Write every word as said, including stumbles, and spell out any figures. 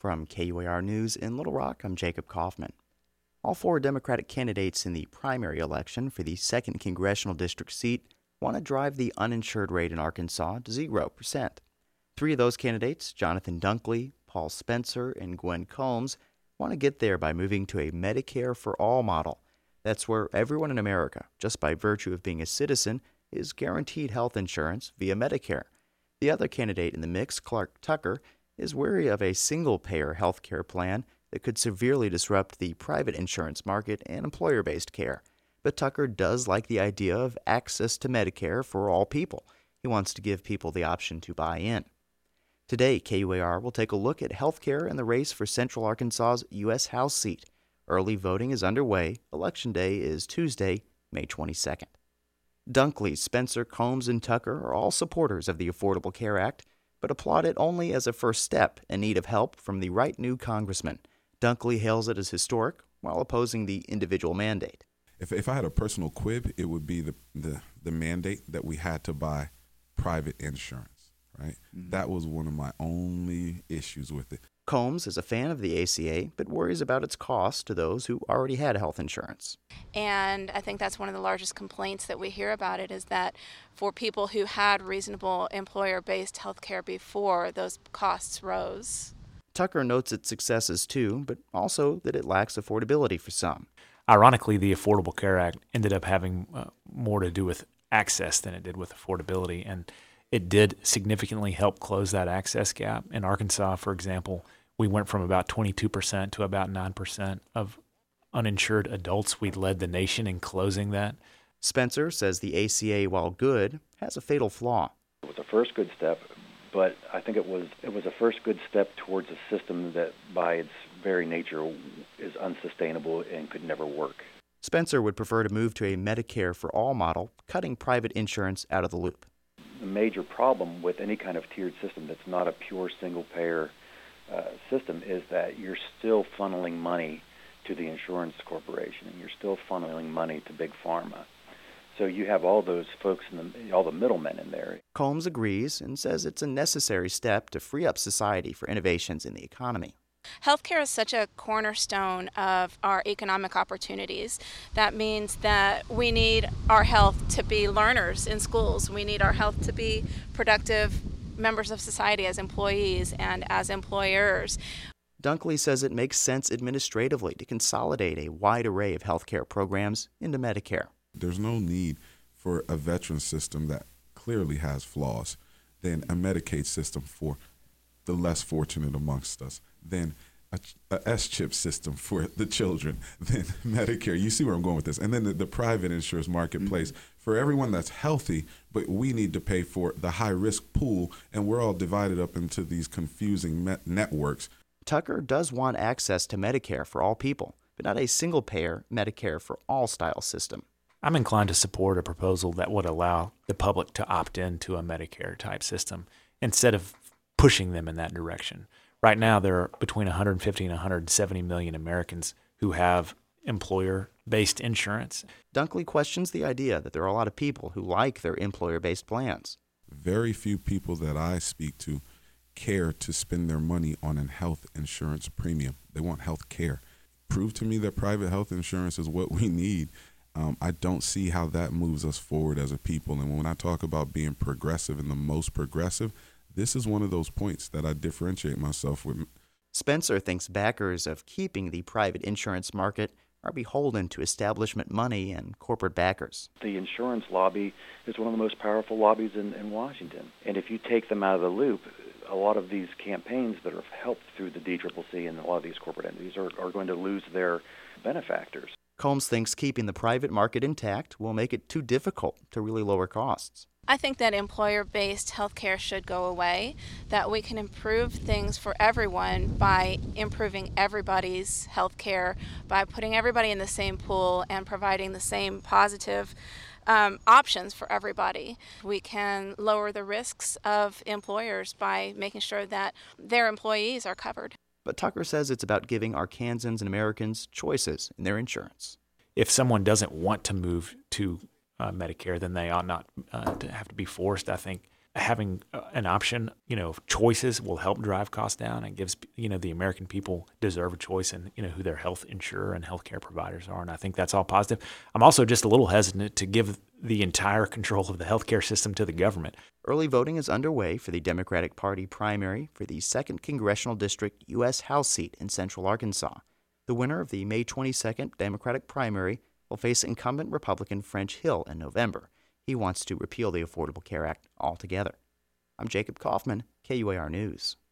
From K U A R News in Little Rock, I'm Jacob Kaufman. All four Democratic candidates in the primary election for the second congressional district seat want to drive the uninsured rate in Arkansas to zero percent. Three of those candidates, Jonathan Dunkley, Paul Spencer, and Gwen Combs, want to get there by moving to a Medicare for All model. That's where everyone in America, just by virtue of being a citizen, is guaranteed health insurance via Medicare. The other candidate in the mix, Clark Tucker, is wary of a single-payer health care plan that could severely disrupt the private insurance market and employer-based care. But Tucker does like the idea of access to Medicare for all people. He wants to give people the option to buy in. Today, K U A R will take a look at health care and the race for Central Arkansas's U S House seat. Early voting is underway. Election Day is Tuesday, May twenty-second. Dunkley, Spencer, Combs, and Tucker are all supporters of the Affordable Care Act, but applaud it only as a first step in need of help from the right new congressman. Dunkley hails it as historic while opposing the individual mandate. If if I had a personal quib, it would be the, the, the mandate that we had to buy private insurance. Right? Mm-hmm. That was one of my only issues with it. Combs is a fan of the A C A, but worries about its cost to those who already had health insurance. And I think that's one of the largest complaints that we hear about it, is that for people who had reasonable employer-based health care before, those costs rose. Tucker notes its successes too, but also that it lacks affordability for some. Ironically, the Affordable Care Act ended up having uh, more to do with access than it did with affordability, and it did significantly help close that access gap. In Arkansas, for example, we went from about twenty-two percent to about nine percent of uninsured adults. We led the nation in closing that. Spencer says the A C A, while good, has a fatal flaw. It was a first good step, but I think it was it was a first good step towards a system that by its very nature is unsustainable and could never work. Spencer would prefer to move to a Medicare for All model, cutting private insurance out of the loop. The major problem with any kind of tiered system that's not a pure single-payer uh, system is that you're still funneling money to the insurance corporation, and you're still funneling money to big pharma. So you have all those folks, in the, all the middlemen in there. Combs agrees and says it's a necessary step to free up society for innovations in the economy. Healthcare is such a cornerstone of our economic opportunities. That means that we need our health to be learners in schools. We need our health to be productive members of society as employees and as employers. Dunkley says it makes sense administratively to consolidate a wide array of healthcare programs into Medicare. There's no need for a veteran system that clearly has flaws, then a Medicaid system for the less fortunate amongst us, then a, a S-chip system for the children, then Medicare. You see where I'm going with this. And then the, the private insurance marketplace mm-hmm. for everyone that's healthy, but we need to pay for the high-risk pool, and we're all divided up into these confusing met- networks. Tucker does want access to Medicare for all people, but not a single-payer Medicare for all style system. I'm inclined to support a proposal that would allow the public to opt into a Medicare-type system instead of pushing them in that direction. Right now, there are between one hundred fifty and one hundred seventy million Americans who have employer-based insurance. Dunkley questions the idea that there are a lot of people who like their employer-based plans. Very few people that I speak to care to spend their money on a health insurance premium. They want health care. Prove to me that private health insurance is what we need. Um, I don't see how that moves us forward as a people. And when I talk about being progressive and the most progressive, this is one of those points that I differentiate myself with. Spencer thinks backers of keeping the private insurance market are beholden to establishment money and corporate backers. The insurance lobby is one of the most powerful lobbies in, in Washington. And if you take them out of the loop, a lot of these campaigns that are helped through the D C C C and a lot of these corporate entities are, are going to lose their benefactors. Combs thinks keeping the private market intact will make it too difficult to really lower costs. I think that employer-based healthcare should go away, that we can improve things for everyone by improving everybody's healthcare, by putting everybody in the same pool and providing the same positive um, options for everybody. We can lower the risks of employers by making sure that their employees are covered. But Tucker says it's about giving Arkansans and Americans choices in their insurance. If someone doesn't want to move to Uh, Medicare, then they ought not uh, to have to be forced. I think having uh, an option, you know, choices will help drive costs down and gives, you know, the American people deserve a choice in, you know, who their health insurer and healthcare providers are. And I think that's all positive. I'm also just a little hesitant to give the entire control of the healthcare system to the government. Early voting is underway for the Democratic Party primary for the second Congressional District U S House seat in central Arkansas. The winner of the May twenty-second Democratic primary will face incumbent Republican French Hill in November. He wants to repeal the Affordable Care Act altogether. I'm Jacob Kaufman, K U A R News.